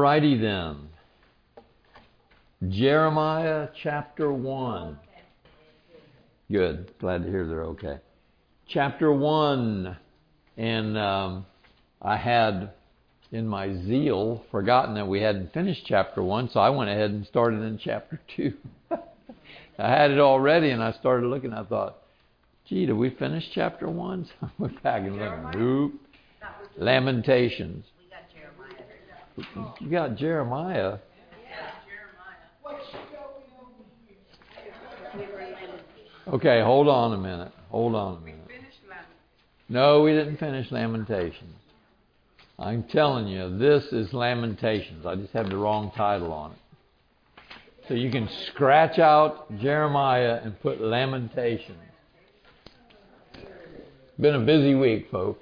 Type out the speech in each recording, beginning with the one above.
righty then. Jeremiah chapter 1. Good. Glad to hear they're okay. Chapter 1. And I had, in my zeal, forgotten that we hadn't finished chapter 1, so I went ahead and started in chapter 2. I had it already, and I started looking. I thought, gee, did we finish chapter 1? So I went back and looked. Nope. Lamentations. You got Jeremiah. Okay, hold on a minute. No, we didn't finish Lamentations. I'm telling you, this is Lamentations. I just have the wrong title on it. So you can scratch out Jeremiah and put Lamentations. Been a busy week, folks.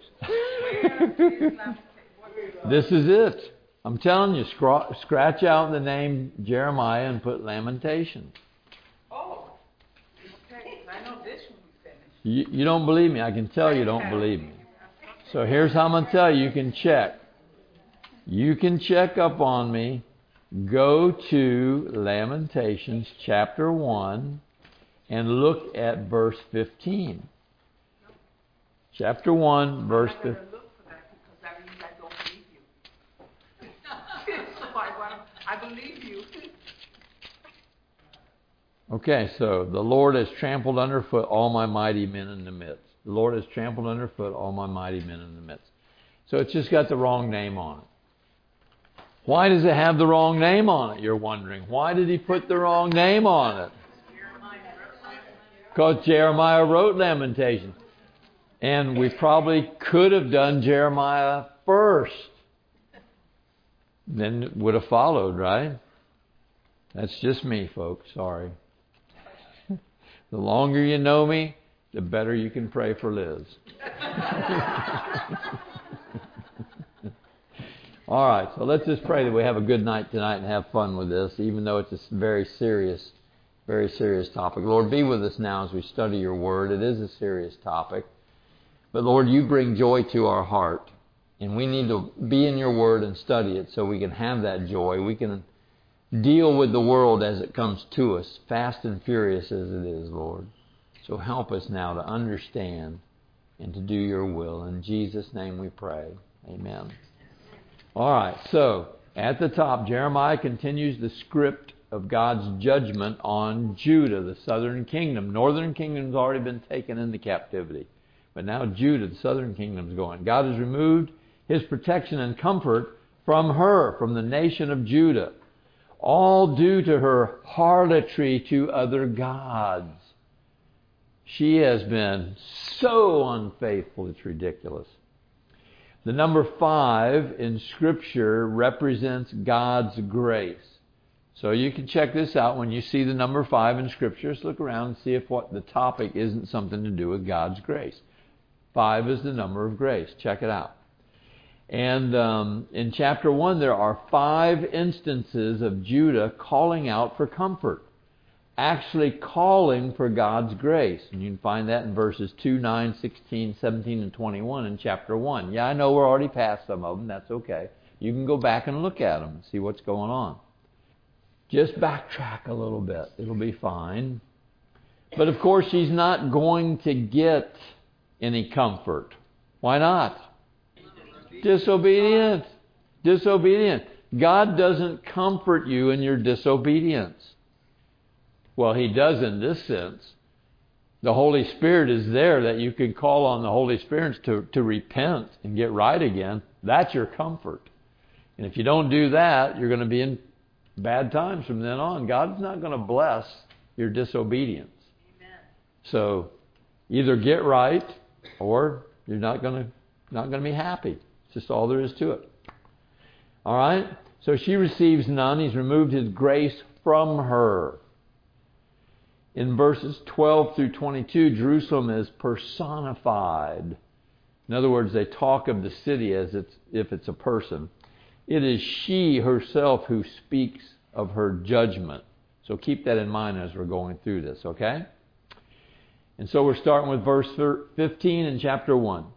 This is it. I'm telling you, scratch out the name Jeremiah and put Lamentations. Oh, okay. I know this one we finished. You don't believe me. I can tell you don't believe me. So here's how I'm going to tell you. You can check. You can check up on me. Go to Lamentations chapter 1 and look at verse 15. Chapter 1, verse 15. I believe you. Okay, so the Lord has trampled underfoot all my mighty men in the midst. The Lord has trampled underfoot all my mighty men in the midst. So it's just got the wrong name on it. Why does it have the wrong name on it, you're wondering? Why did he put the wrong name on it? Because Jeremiah wrote Lamentations. And we probably could have done Jeremiah first. Then it would have followed, right? That's just me, folks. Sorry. The longer you know me, the better you can pray for Liz. All right, so let's just pray that we have a good night tonight and have fun with this, even though it's a very serious topic. Lord, be with us now as we study your word. It is a serious topic. But Lord, you bring joy to our heart. And we need to be in your word and study it so we can have that joy. We can deal with the world as it comes to us, fast and furious as it is, Lord. So help us now to understand and to do your will. In Jesus' name we pray. Amen. All right, so at the top, Jeremiah continues the script of God's judgment on Judah, the southern kingdom. Northern kingdom's already been taken into captivity. But now Judah, the southern kingdom's going. God has removed his protection and comfort from her, from the nation of Judah, all due to her harlotry to other gods. She has been so unfaithful, it's ridiculous. The number 5 in Scripture represents God's grace. So you can check this out when you see the number 5 in Scripture. Just look around and see if what the topic isn't something to do with God's grace. 5 is the number of grace. Check it out. And in chapter 1, there are 5 instances of Judah calling out for comfort. Actually calling for God's grace. And you can find that in verses 2, 9, 16, 17, and 21 in chapter 1. Yeah, I know we're already past some of them. That's okay. You can go back and look at them and see what's going on. Just backtrack a little bit. It'll be fine. But of course, she's not going to get any comfort. Why not? Disobedient. God doesn't comfort you in your disobedience. Well, he does in this sense. The Holy Spirit is there that you can call on the Holy Spirit to repent and get right again. That's your comfort. And if you don't do that, you're going to be in bad times from then on. God's not going to bless your disobedience. Amen. So either get right or you're not going to be happy. It's just all there is to it. All right? So she receives none. He's removed his grace from her. In verses 12 through 22, Jerusalem is personified. In other words, they talk of the city as if it's a person. It is she herself who speaks of her judgment. So keep that in mind as we're going through this, okay? And so we're starting with verse 15 in chapter 1.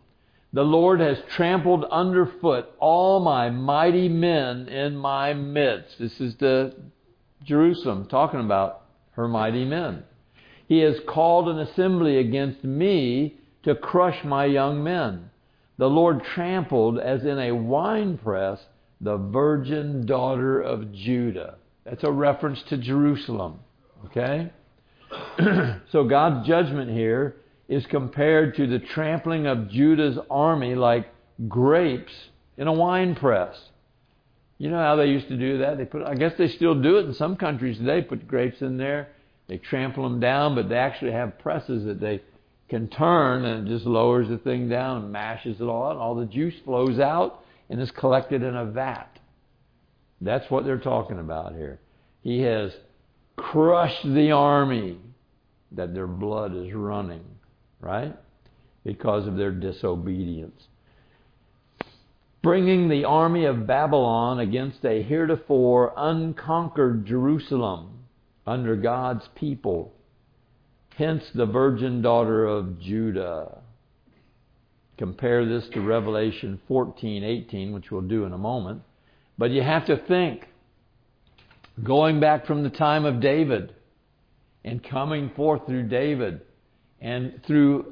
The Lord has trampled underfoot all my mighty men in my midst. This is the Jerusalem talking about her mighty men. He has called an assembly against me to crush my young men. The Lord trampled as in a winepress the virgin daughter of Judah. That's a reference to Jerusalem. Okay? So God's judgment here is compared to the trampling of Judah's army like grapes in a wine press. You know how they used to do that? I guess they still do it in some countries today. Put grapes in there, they trample them down, but they actually have presses that they can turn, and it just lowers the thing down and mashes it all out, and all the juice flows out and is collected in a vat. That's what they're talking about here. He has crushed the army that their blood is running, right? Because of their disobedience. Bringing the army of Babylon against a heretofore unconquered Jerusalem under God's people. Hence the virgin daughter of Judah. Compare this to Revelation 14:18, which we'll do in a moment. But you have to think, going back from the time of David and coming forth through David and through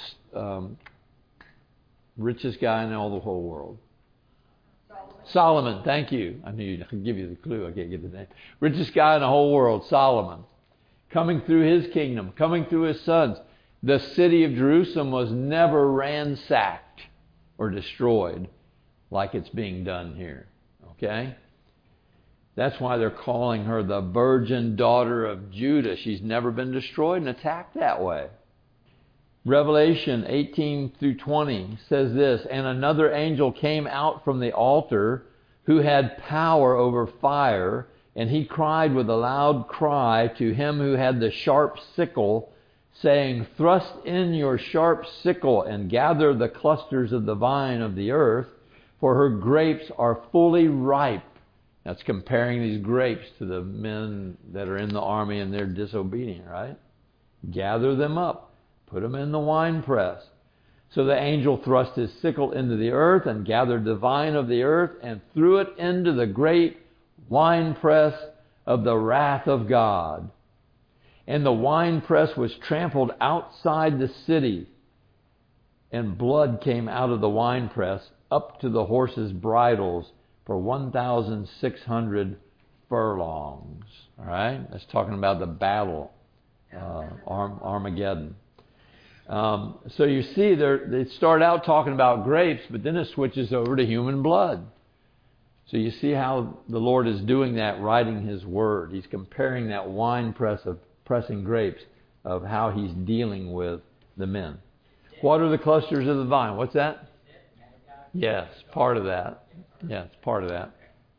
richest guy in all the whole world. Solomon, thank you. I knew I could give you the clue. I can't get the name. Richest guy in the whole world, Solomon. Coming through his kingdom, coming through his sons. The city of Jerusalem was never ransacked or destroyed like it's being done here. Okay? That's why they're calling her the virgin daughter of Judah. She's never been destroyed and attacked that way. Revelation 18 through 20 says this, and another angel came out from the altar who had power over fire, and he cried with a loud cry to him who had the sharp sickle, saying, thrust in your sharp sickle and gather the clusters of the vine of the earth, for her grapes are fully ripe. That's comparing these grapes to the men that are in the army and they're disobedient, right? Gather them up. Put them in the winepress. So the angel thrust his sickle into the earth and gathered the vine of the earth and threw it into the great winepress of the wrath of God. And the winepress was trampled outside the city, and blood came out of the winepress up to the horses' bridles for 1,600 furlongs. All right? That's talking about the battle, Armageddon. So you see, they start out talking about grapes, but then it switches over to human blood. So you see how the Lord is doing that, writing His Word. He's comparing that wine press of pressing grapes of how He's dealing with the men. What are the clusters of the vine? What's that? Yes, part of that. Yeah, it's part of that.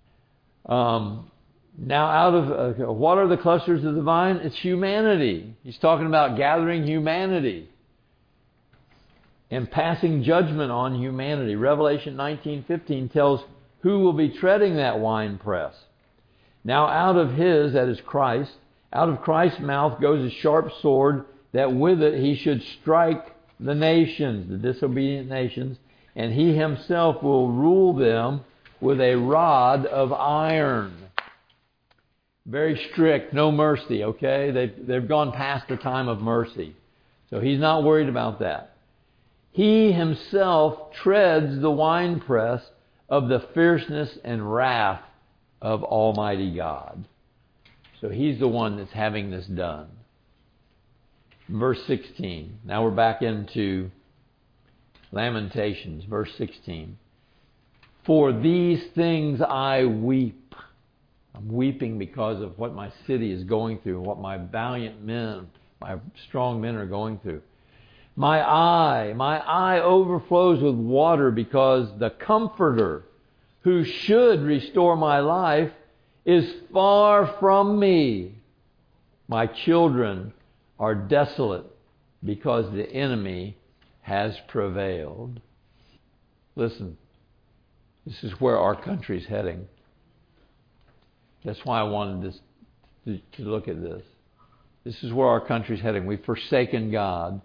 Now, out of what are the clusters of the vine? It's humanity. He's talking about gathering humanity and passing judgment on humanity. Revelation 19:15 tells who will be treading that wine press. Now out of his, that is Christ, out of Christ's mouth goes a sharp sword, that with it he should strike the nations, the disobedient nations, and he himself will rule them with a rod of iron. Very strict, no mercy, okay? They've gone past the time of mercy. So he's not worried about that. He himself treads the winepress of the fierceness and wrath of Almighty God. So he's the one that's having this done. Verse 16. Now we're back into Lamentations, verse 16. For these things I weep. I'm weeping because of what my city is going through, what my valiant men, my strong men are going through. My eye overflows with water because the Comforter who should restore my life is far from me. My children are desolate because the enemy has prevailed. Listen, this is where our country's heading. That's why I wanted to look at this. This is where our country's heading. We've forsaken God.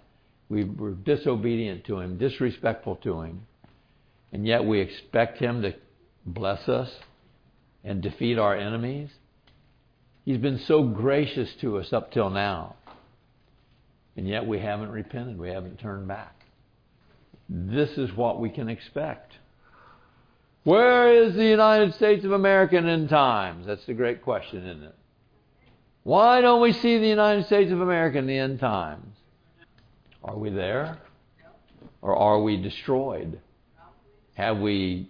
We're disobedient to Him, disrespectful to Him, and yet we expect Him to bless us and defeat our enemies. He's been so gracious to us up till now, and yet we haven't repented. We haven't turned back. This is what we can expect. Where is the United States of America in end times? That's the great question, isn't it? Why don't we see the United States of America in the end times? Are we there? Or are we destroyed? Have we,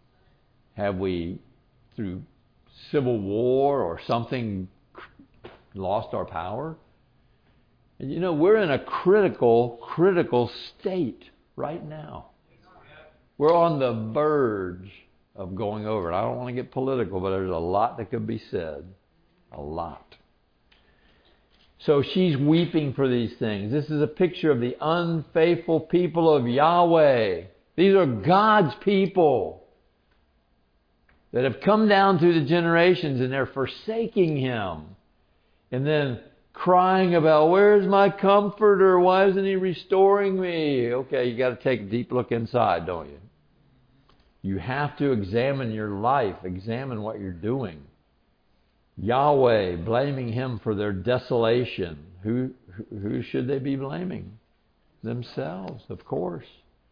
through civil war or something, lost our power? And you know, we're in a critical state right now. We're on the verge of going over it. I don't want to get political, but there's a lot that could be said. A lot. So she's weeping for these things. This is a picture of the unfaithful people of Yahweh. These are God's people that have come down through the generations, and they're forsaking Him. And then crying about, where's my comforter? Why isn't He restoring me? Okay, you got to take a deep look inside, don't you? You have to examine your life, examine what you're doing. Yahweh, blaming Him for their desolation. Who should they be blaming? Themselves, of course.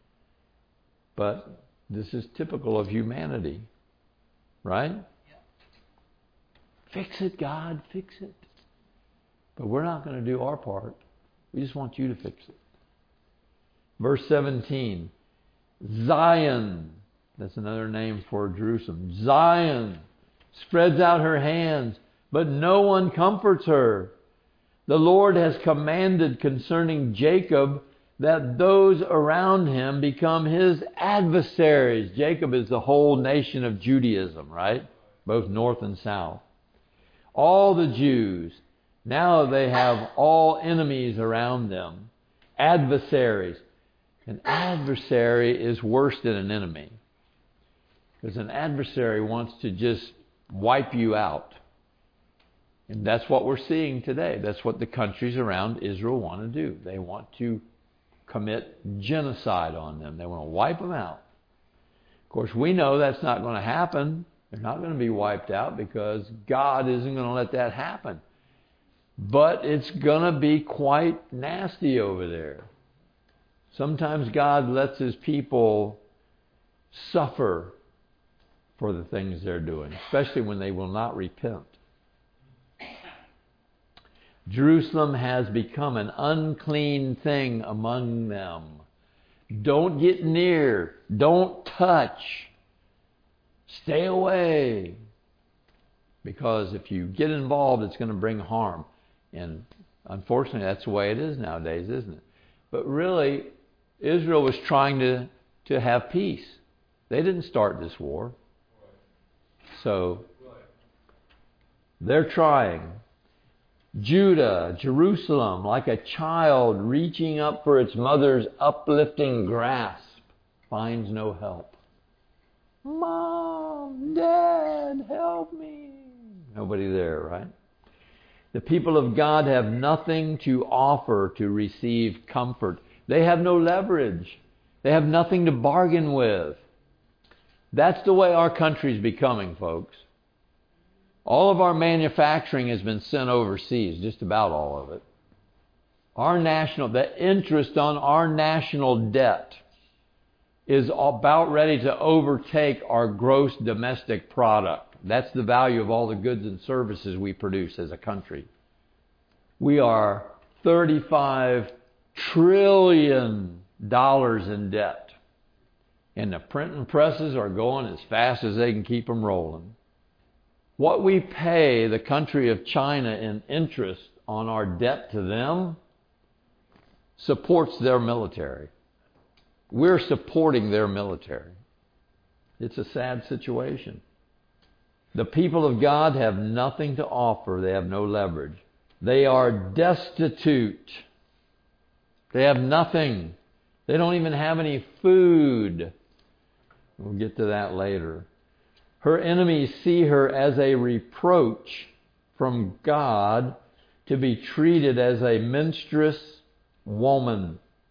But this is typical of humanity, right? Fix it, God, fix it. But we're not going to do our part. We just want you to fix it. Verse 17, Zion, that's another name for Jerusalem. Zion spreads out her hands, but no one comforts her. The Lord has commanded concerning Jacob that those around him become His adversaries. Jacob is the whole nation of Judaism, right? Both north and south. All the Jews, now they have all enemies around them. Adversaries. An adversary is worse than an enemy. Because an adversary wants to just wipe you out. And that's what we're seeing today. That's what the countries around Israel want to do. They want to commit genocide on them. They want to wipe them out. Of course, we know that's not going to happen. They're not going to be wiped out because God isn't going to let that happen. But it's going to be quite nasty over there. Sometimes God lets His people suffer for the things they're doing, especially when they will not repent. Jerusalem has become an unclean thing among them. Don't get near. Don't touch. Stay away. Because if you get involved, it's going to bring harm. And unfortunately, that's the way it is nowadays, isn't it? But really, Israel was trying to have peace. They didn't start this war. So, they're trying. Judah, Jerusalem, like a child reaching up for its mother's uplifting grasp, finds no help. Mom, Dad, help me. Nobody there, right? The people of God have nothing to offer to receive comfort. They have no leverage. They have nothing to bargain with. That's the way our country's becoming, folks. All of our manufacturing has been sent overseas, just about all of it. The interest on our national debt is about ready to overtake our gross domestic product. That's the value of all the goods and services we produce as a country. We are $35 trillion in debt. And the printing presses are going as fast as they can keep them rolling. What we pay the country of China in interest on our debt to them supports their military. We're supporting their military. It's a sad situation. The people of God have nothing to offer. They have no leverage. They are destitute. They have nothing. They don't even have any food. We'll get to that later. Her enemies see her as a reproach from God to be treated as a menstruous woman.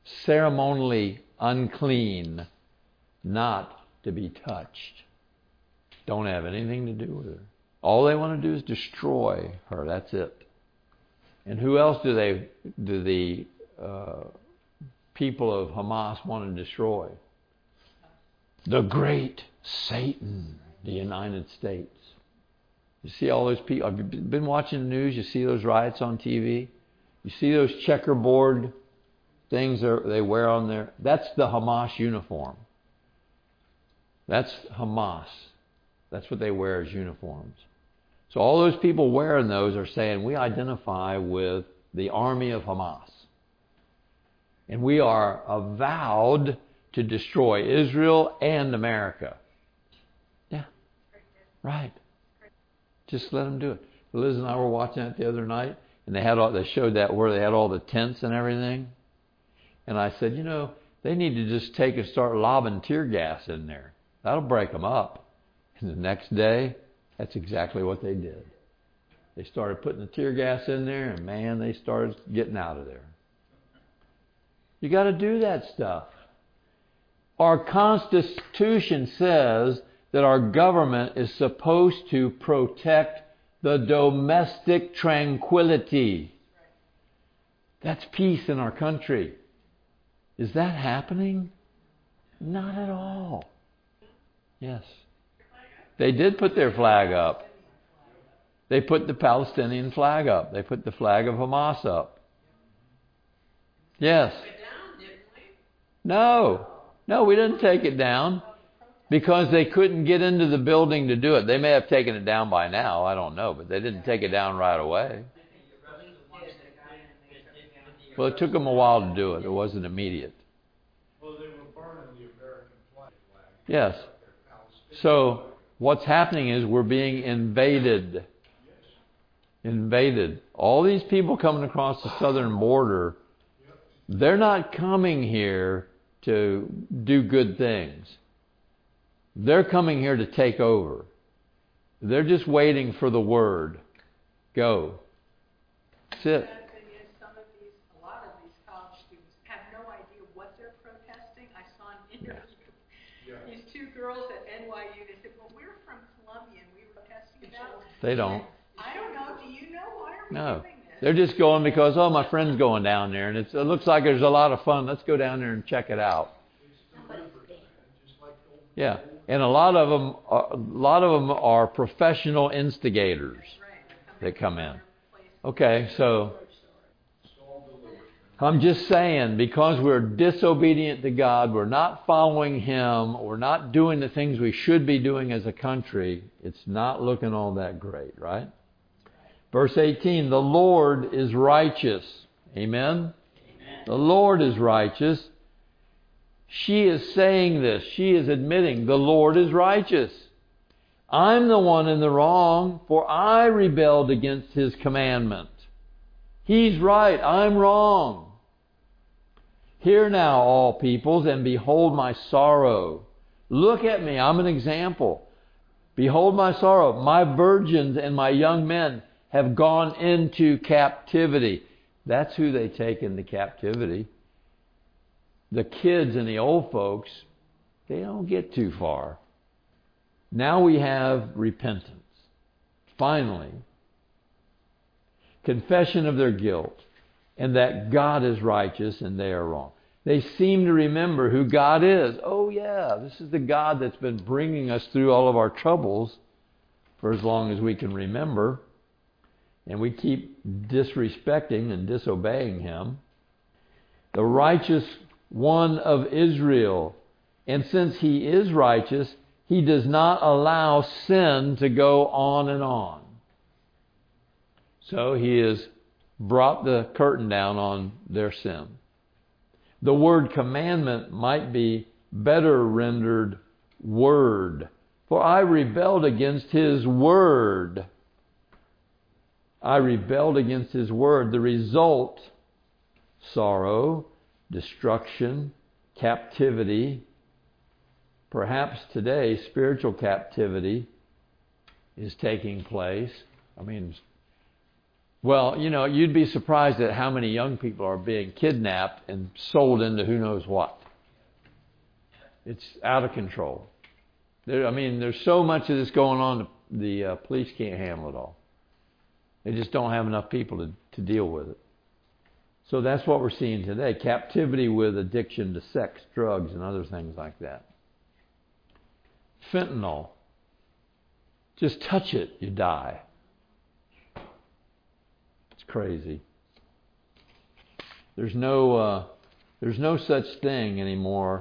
ceremonially unclean, not to be touched. Don't have anything to do with her. All they want to do is destroy her. That's it. And who else do the people of Hamas want to destroy? The great Satan, the United States. You see all those people. Have you been watching the news? You see those riots on TV? You see those checkerboard things they wear on there? That's the Hamas uniform. That's Hamas. That's what they wear as uniforms. So all those people wearing those are saying, we identify with the army of Hamas. And we are avowed to destroy Israel and America. Yeah, right. Just let them do it. Liz and I were watching it the other night, and they showed that where they had all the tents and everything. And I said, they need to just take and start lobbing tear gas in there. That'll break them up. And the next day, that's exactly what they did. They started putting the tear gas in there, and man, they started getting out of there. You got to do that stuff. Our Constitution says that our government is supposed to protect the domestic tranquility. That's peace in our country. Is that happening? Not at all. Yes. They did put their flag up. They put the Palestinian flag up. They put the flag of Hamas up. Yes. No, we didn't take it down because they couldn't get into the building to do it. They may have taken it down by now. I don't know, but they didn't take it down right away. Well, it took them a while to do it. It wasn't immediate. Well, they were burning the American flag. Yes. So what's happening is we're being invaded. Invaded. All these people coming across the southern border, they're not coming here to do good things. They're coming here to take over. They're just waiting for the word. Go. That's it. A lot of these college students have no idea what they're protesting. I saw an interview. These two girls at NYU, they said, well, we're from Columbia and we were protesting about. They don't. I don't know. Do you know why are we No. doing this? They're just going because, my friend's going down there and it looks like there's a lot of fun. Let's go down there and check it out. Yeah. And a lot of them are professional instigators that come in. Okay, so I'm just saying, because we're disobedient to God, we're not following Him, we're not doing the things we should be doing as a country, it's not looking all that great, right? Verse 18, the Lord is righteous. Amen? The Lord is righteous. She is saying this. She is admitting the Lord is righteous. I'm the one in the wrong, for I rebelled against His commandment. He's right. I'm wrong. Hear now, all peoples, and behold my sorrow. Look at me. I'm an example. Behold my sorrow. My virgins and my young men have gone into captivity. That's who they take into captivity. The kids and the old folks, they don't get too far. Now we have repentance. Finally, confession of their guilt and that God is righteous and they are wrong. They seem to remember who God is. Oh yeah, this is the God that's been bringing us through all of our troubles for as long as we can remember. And we keep disrespecting and disobeying Him. The righteous one of Israel. And since He is righteous, He does not allow sin to go on and on. So He has brought the curtain down on their sin. The word commandment might be better rendered word. For I rebelled against His word. I rebelled against His word. The result, sorrow, destruction, captivity. Perhaps today, spiritual captivity is taking place. Well, you'd be surprised at how many young people are being kidnapped and sold into who knows what. It's out of control. There's so much of this going on, the police can't handle it all. They just don't have enough people to deal with it. So that's what we're seeing today. Captivity with addiction to sex, drugs, and other things like that. Fentanyl. Just touch it, you die. It's crazy. There's no such thing anymore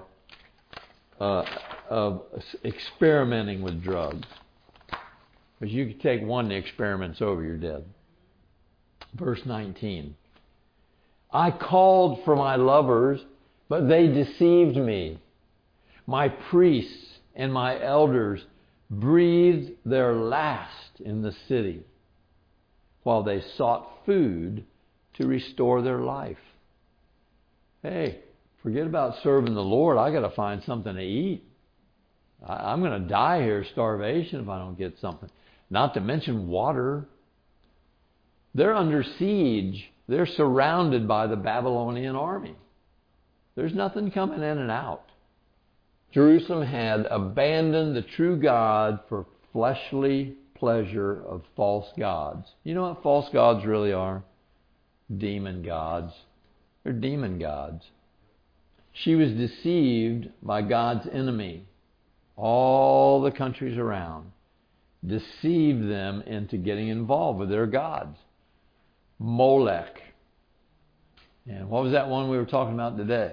of experimenting with drugs. Because you can take one, the experiment's over, you're dead. Verse 19. I called for my lovers, but they deceived me. My priests and my elders breathed their last in the city, while they sought food to restore their life. Hey, forget about serving the Lord. I got to find something to eat. I'm going to die here of starvation if I don't get something. Not to mention water. They're under siege. They're surrounded by the Babylonian army. There's nothing coming in and out. Jerusalem had abandoned the true God for fleshly pleasure of false gods. You know what false gods really are? Demon gods. They're demon gods. She was deceived by God's enemy. All the countries around deceived them into getting involved with their gods. Molech. And what was that one we were talking about today?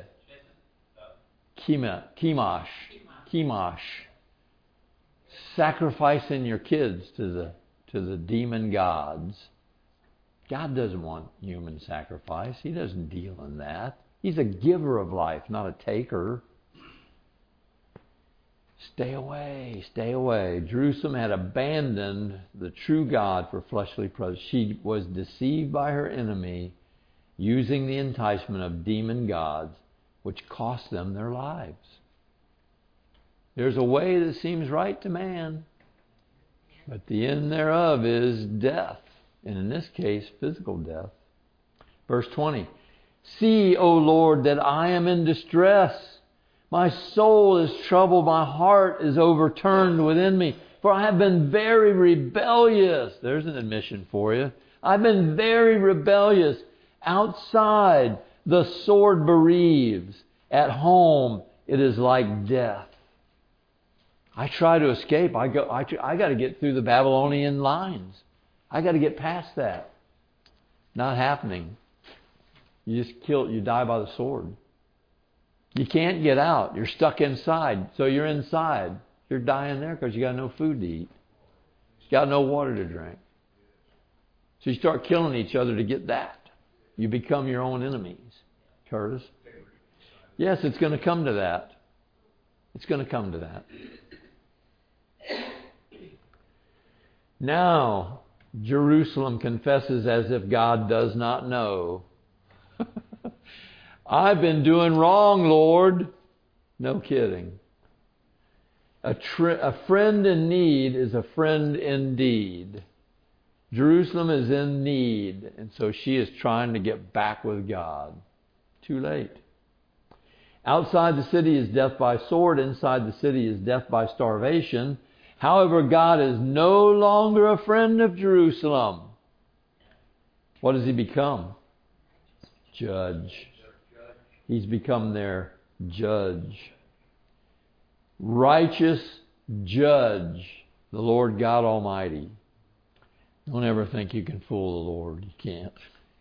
Chemosh. Sacrificing your kids to the demon gods. God doesn't want human sacrifice. He doesn't deal in that. He's a giver of life, not a taker. Stay away, stay away. Jerusalem had abandoned the true God for fleshly pleasure. She was deceived by her enemy, using the enticement of demon gods, which cost them their lives. There's a way that seems right to man, but the end thereof is death, and in this case, physical death. Verse 20, see, O Lord, that I am in distress. My soul is troubled, my heart is overturned within me, for I have been very rebellious. There's an admission for you. I've been very rebellious. Outside, the sword bereaves. At home, it is like death. I try to escape. I got to get through the Babylonian lines. I got to get past that. Not happening. You die by the sword. You can't get out. You're stuck inside. So you're inside. You're dying there because you got no food to eat. You got no water to drink. So you start killing each other to get that. You become your own enemies. Curtis? Yes, it's going to come to that. It's going to come to that. Now, Jerusalem confesses as if God does not know. I've been doing wrong, Lord. No kidding. A friend in need is a friend indeed. Jerusalem is in need, and so she is trying to get back with God. Too late. Outside the city is death by sword. Inside the city is death by starvation. However, God is no longer a friend of Jerusalem. What does He become? Judge. He's become their judge. Righteous judge, the Lord God Almighty. Don't ever think you can fool the Lord. You can't.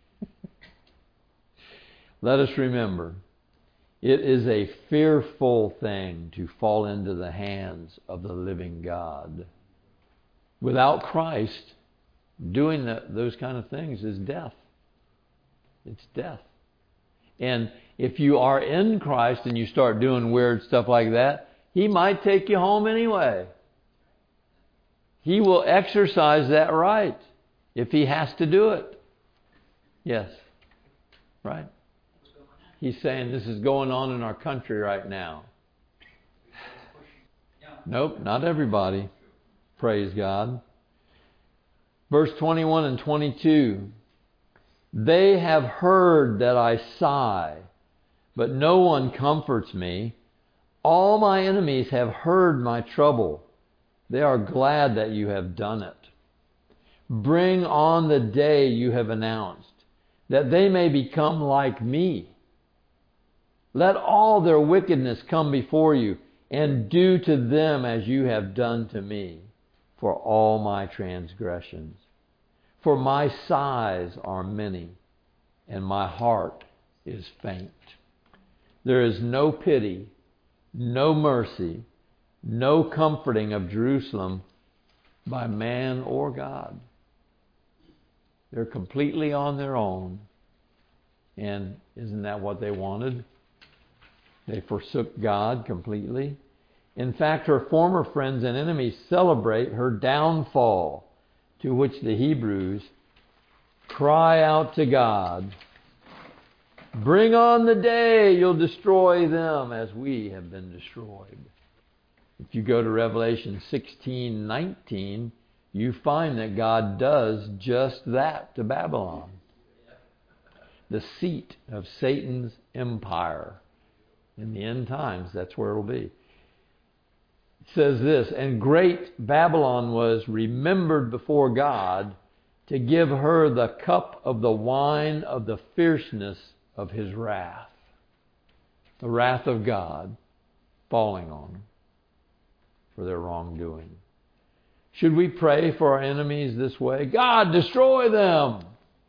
Let us remember, it is a fearful thing to fall into the hands of the living God. Without Christ, doing those kind of things is death. It's death. And if you are in Christ and you start doing weird stuff like that, He might take you home anyway. He will exercise that right if He has to do it. Yes. Right? He's saying this is going on in our country right now. Nope, not everybody. Praise God. Verse 21 and 22. They have heard that I sigh, but no one comforts me. All my enemies have heard my trouble. They are glad that you have done it. Bring on the day you have announced, that they may become like me. Let all their wickedness come before you, and do to them as you have done to me, for all my transgressions. For my sighs are many, and my heart is faint. There is no pity, no mercy, no comforting of Jerusalem by man or God. They're completely on their own. And isn't that what they wanted? They forsook God completely. In fact, her former friends and enemies celebrate her downfall, to which the Hebrews cry out to God, bring on the day you'll destroy them as we have been destroyed. If you go to Revelation 16:19, you find that God does just that to Babylon, the seat of Satan's empire. In the end times, that's where it'll be. It says this, and great Babylon was remembered before God to give her the cup of the wine of the fierceness of his wrath. The wrath of God falling on them for their wrongdoing. Should we pray for our enemies this way? God, destroy them!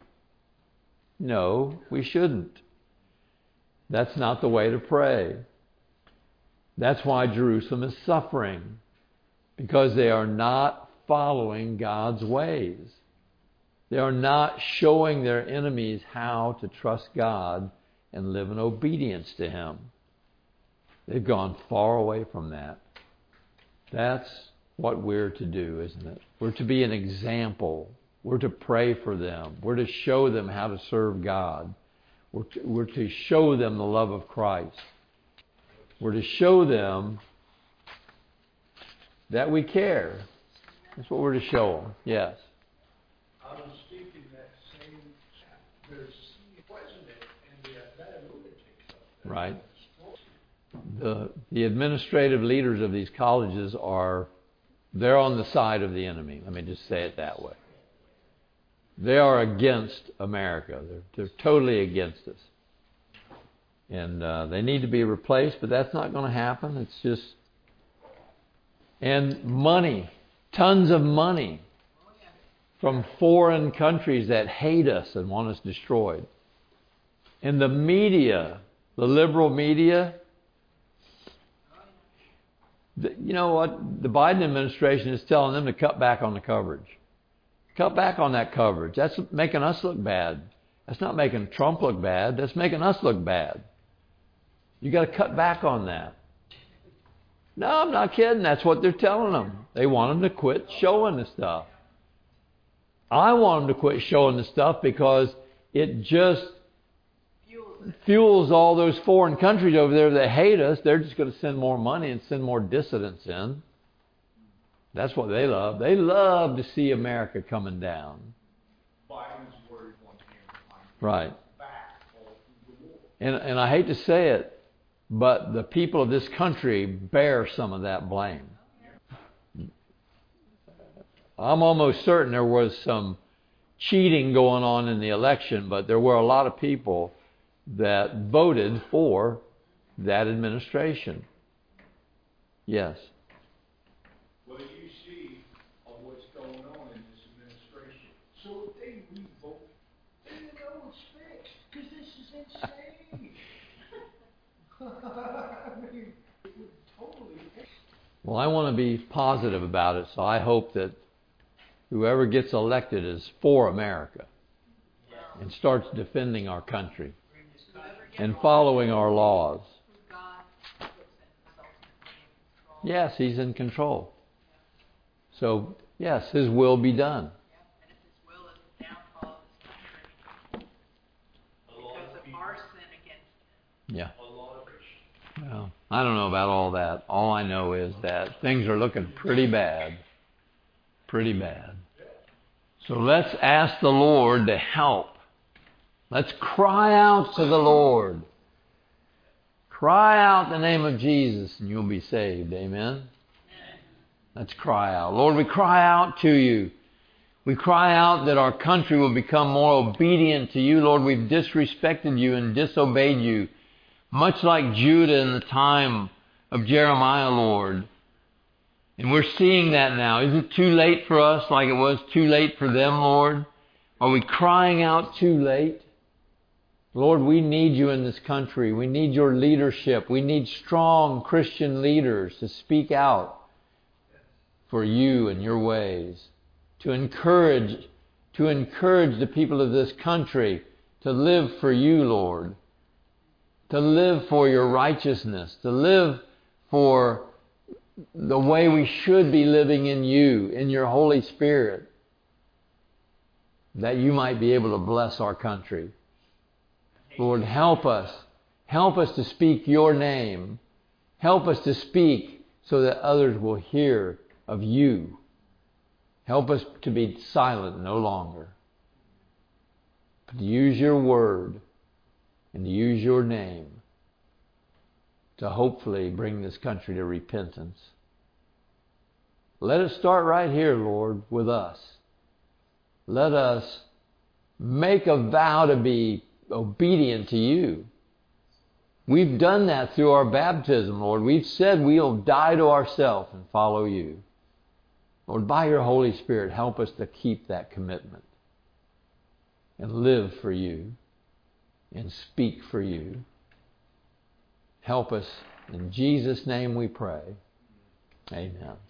No, we shouldn't. That's not the way to pray. That's why Jerusalem is suffering, because they are not following God's ways. They are not showing their enemies how to trust God and live in obedience to Him. They've gone far away from that. That's what we're to do, isn't it? We're to be an example. We're to pray for them. We're to show them how to serve God. We're to show them the love of Christ. We're to show them that we care. That's what we're to show them. Yes. I was thinking that same, there's the president and that lunatic. Right. The administrative leaders of these colleges they're on the side of the enemy. Let me just say it that way. They are against America. They're totally against us. And they need to be replaced, but that's not going to happen. It's just... And money. Tons of money from foreign countries that hate us and want us destroyed. And the media, the liberal media... You know what? The Biden administration is telling them to cut back on the coverage. Cut back on that coverage. That's making us look bad. That's not making Trump look bad. That's making us look bad. You got to cut back on that. No, I'm not kidding. That's what they're telling them. They want them to quit showing the stuff. I want them to quit showing the stuff because it just fuels all those foreign countries over there that hate us. They're just going to send more money and send more dissidents in. That's what they love. They love to see America coming down. Biden's worried one hand right. back all through the war. And I hate to say it, but the people of this country bear some of that blame. I'm almost certain there was some cheating going on in the election, but there were a lot of people that voted for that administration. Yes. What do you see of what's going on in this administration? So if they re-vote, then you know it's fixed, because this is insane. I mean, it would totally fix. Well, I want to be positive about it, so I hope that whoever gets elected is for America and starts defending our country and following our laws. Yes, He's in control. So, yes, His will be done. And if His will is the downfall of this country because of our sin against Him. Yeah. A lot of it. Well, I don't know about all that. All I know is that things are looking pretty bad. Pretty bad. So let's ask the Lord to help Let's cry out to the Lord. Cry out the name of Jesus and you'll be saved. Amen? Let's cry out. Lord, we cry out to you. We cry out that our country will become more obedient to you. Lord, we've disrespected you and disobeyed you, much like Judah in the time of Jeremiah, Lord. And we're seeing that now. Is it too late for us like it was too late for them, Lord? Are we crying out too late? Lord, we need you in this country. We need your leadership. We need strong Christian leaders to speak out for you and your ways. To encourage the people of this country to live for you, Lord. To live for your righteousness. To live for the way we should be living in you, in your Holy Spirit. That you might be able to bless our country. Lord, help us. Help us to speak your name. Help us to speak so that others will hear of you. Help us to be silent no longer. But to use your word and to use your name to hopefully bring this country to repentance. Let it start right here, Lord, with us. Let us make a vow to be obedient to you. We've done that through our baptism, Lord. We've said we'll die to ourselves and follow you. Lord, by your Holy Spirit, help us to keep that commitment and live for you and speak for you. Help us. In Jesus' name we pray. Amen.